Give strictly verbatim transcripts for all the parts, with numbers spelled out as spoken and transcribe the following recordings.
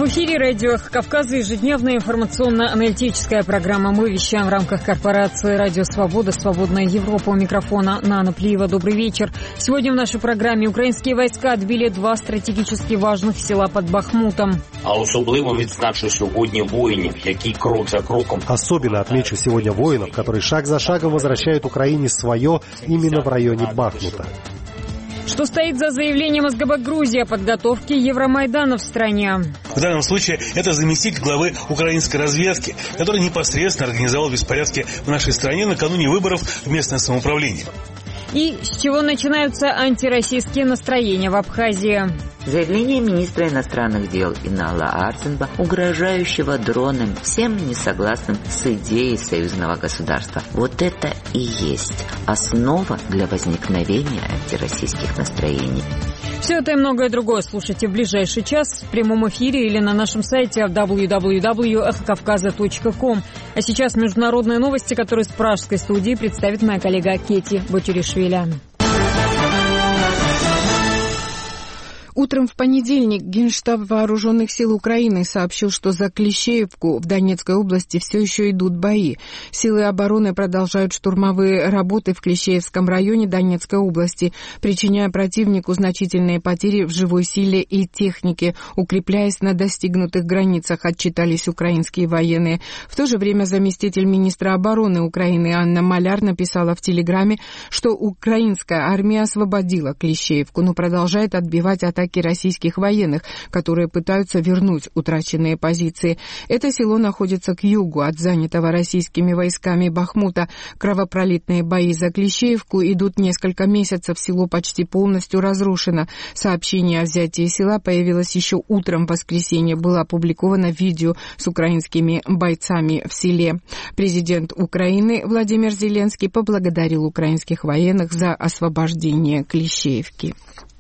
В эфире радио «Эхо Кавказа» ежедневная информационно-аналитическая программа. Мы вещаем в рамках корпорации «Радио Свобода», «Свободная Европа». У микрофона Нана Плиева. Добрый вечер. Сегодня в нашей программе украинские войска отбили два стратегически важных села под Бахмутом. А особливо відзначу сьогодні воїнів, які крок за кроком. Особенно отмечу сегодня воинов, которые шаг за шагом возвращают Украине свое именно в районе Бахмута. Что стоит за заявлением СГБ Грузии о подготовке Евромайдана в стране? В данном случае это заместитель главы украинской разведки, который непосредственно организовал беспорядки в нашей стране накануне выборов в местное самоуправление. И с чего начинаются антироссийские настроения в Абхазии? Заявление министра иностранных дел Инала Арценба, угрожающего дроном всем несогласным с идеей союзного государства. Вот это и есть основа для возникновения антироссийских настроений. Все это и многое другое слушайте в ближайший час в прямом эфире или на нашем сайте дабл ю дабл ю дабл ю точка эхо кавказа точка ком. А сейчас международные новости, которые с пражской студии представит моя коллега Кети Ботюришвили. Утром в понедельник Генштаб Вооруженных сил Украины сообщил, что за Клещеевку в Донецкой области все еще идут бои. Силы обороны продолжают штурмовые работы в Клещеевском районе Донецкой области, причиняя противнику значительные потери в живой силе и технике, укрепляясь на достигнутых границах, отчитались украинские военные. В то же время заместитель министра обороны Украины Анна Маляр написала в Телеграме, что украинская армия освободила Клещеевку, но продолжает отбивать атаки российских военных, которые пытаются вернуть утраченные позиции. Это село находится к югу от занятого российскими войсками Бахмута. Кровопролитные бои за Клещеевку идут несколько месяцев, село почти полностью разрушено. Сообщение о взятии села появилось еще утром в воскресенье. Было опубликовано видео с украинскими бойцами в селе. Президент Украины Владимир Зеленский поблагодарил украинских военных за освобождение Клещеевки.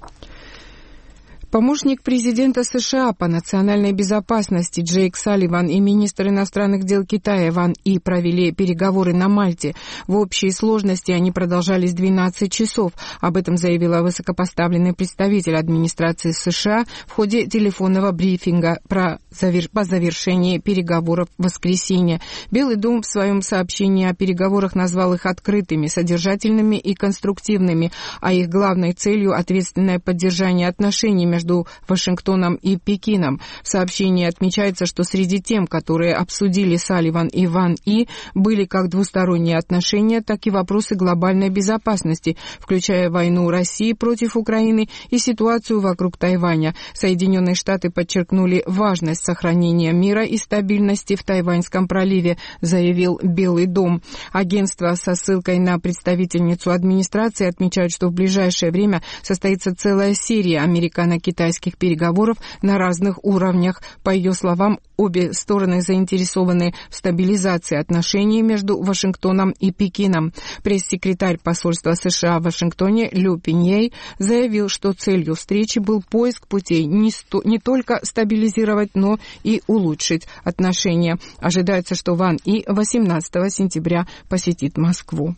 Помощник президента США по национальной безопасности Джейк Салливан и министр иностранных дел Китая Ван И провели переговоры на Мальте. В общей сложности они продолжались двенадцать часов. Об этом заявила высокопоставленный представитель администрации США в ходе телефонного брифинга про завер... по завершении переговоров в воскресенье. Белый дом в своем сообщении о переговорах назвал их открытыми, содержательными и конструктивными, а их главной целью ответственное поддержание отношений между между Вашингтоном и Пекином. В сообщении отмечается, что среди тем, которые обсудили Салливан и Ван И, были как двусторонние отношения, так и вопросы глобальной безопасности, включая войну России против Украины и ситуацию вокруг Тайваня. Соединенные Штаты подчеркнули важность сохранения мира и стабильности в Тайваньском проливе, заявил Белый дом. Агентство со ссылкой на представительницу администрации отмечает, что в ближайшее время состоится целая серия американо-китайских китайских переговоров на разных уровнях. По ее словам, обе стороны заинтересованы в стабилизации отношений между Вашингтоном и Пекином. Пресс-секретарь посольства США в Вашингтоне Лю Пиньей заявил, что целью встречи был поиск путей не, сто, не только стабилизировать, но и улучшить отношения. Ожидается, что Ван И восемнадцатого сентября посетит Москву.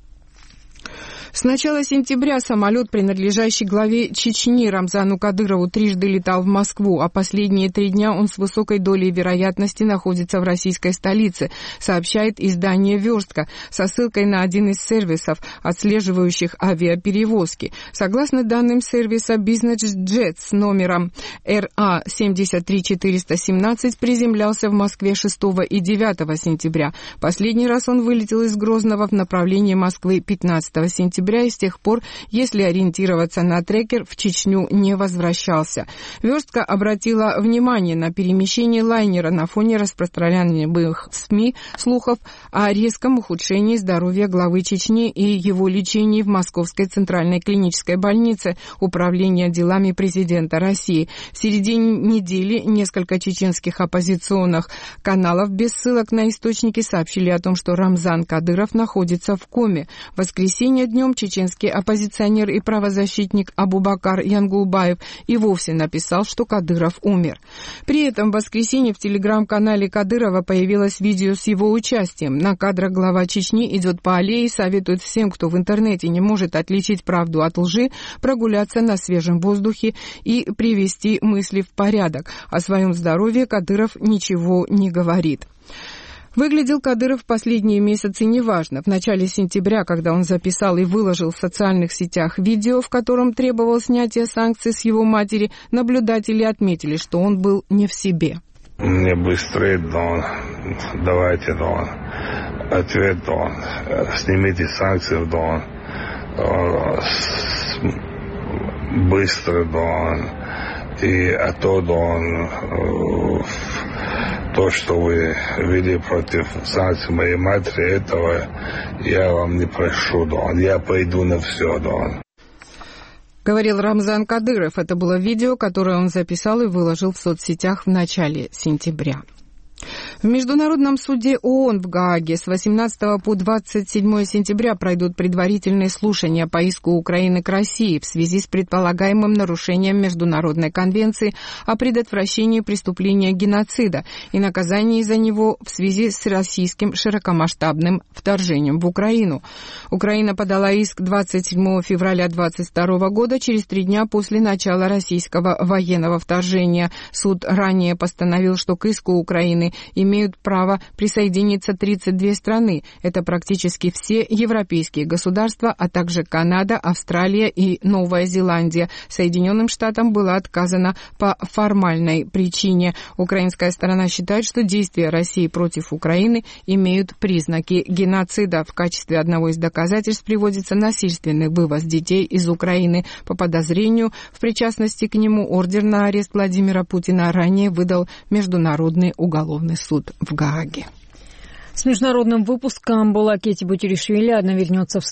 С начала сентября самолет, принадлежащий главе Чечни Рамзану Кадырову, трижды летал в Москву, а последние три дня он с высокой долей вероятности находится в российской столице, сообщает издание «Верстка» со ссылкой на один из сервисов, отслеживающих авиаперевозки. Согласно данным сервиса «Бизнес-джет» с номером Эр А семь три четыре один семь приземлялся в Москве шестого и девятого сентября. Последний раз он вылетел из Грозного в направлении Москвы пятнадцатого сентября. И с тех пор, если ориентироваться на трекер, в Чечню не возвращался. Верстка обратила внимание на перемещение лайнера на фоне распространенных в СМИ слухов о резком ухудшении здоровья главы Чечни и его лечении в Московской центральной клинической больнице Управления делами президента России. В середине недели несколько чеченских оппозиционных каналов без ссылок на источники сообщили о том, что Рамзан Кадыров находится в коме. В воскресенье днем Потом чеченский оппозиционер и правозащитник Абубакар Янгулбаев и вовсе написал, что Кадыров умер. При этом в воскресенье в телеграм-канале Кадырова появилось видео с его участием. На кадрах глава Чечни идет по аллее и советует всем, кто в интернете не может отличить правду от лжи, прогуляться на свежем воздухе и привести мысли в порядок. О своем здоровье Кадыров ничего не говорит. Выглядел Кадыров в последние месяцы неважно. В начале сентября, когда он записал и выложил в социальных сетях видео, в котором требовал снятия санкций с его матери, наблюдатели отметили, что он был не в себе. Не быстрее, Дон. Давайте, Дон. Ответ, Дон. Снимите санкции, Дон. Быстро, Дон. И а то, Дон, то, что вы вели против санкций моей матери, этого я вам не прошу, Дон. Я пойду на все, Дон. Говорил Рамзан Кадыров. Это было видео, которое он записал и выложил в соцсетях в начале сентября. В Международном суде ООН в Гааге с восемнадцатого по двадцать седьмое сентября пройдут предварительные слушания по иску Украины к России в связи с предполагаемым нарушением Международной конвенции о предотвращении преступления геноцида и наказании за него в связи с российским широкомасштабным вторжением в Украину. Украина подала иск двадцать седьмого февраля двадцать второго года, через три дня после начала российского военного вторжения. Суд ранее постановил, что к иску Украины имеют право присоединиться тридцать две страны. Это практически все европейские государства, а также Канада, Австралия и Новая Зеландия. Соединенным Штатам было отказано по формальной причине. Украинская сторона считает, что действия России против Украины имеют признаки геноцида. В качестве одного из доказательств приводится насильственный вывоз детей из Украины. По подозрению в причастности к нему ордер на арест Владимира Путина ранее выдал Международный уголовный суд в Гааге. С международным выпуском была Кетти Бутиришвили. Одна вернется в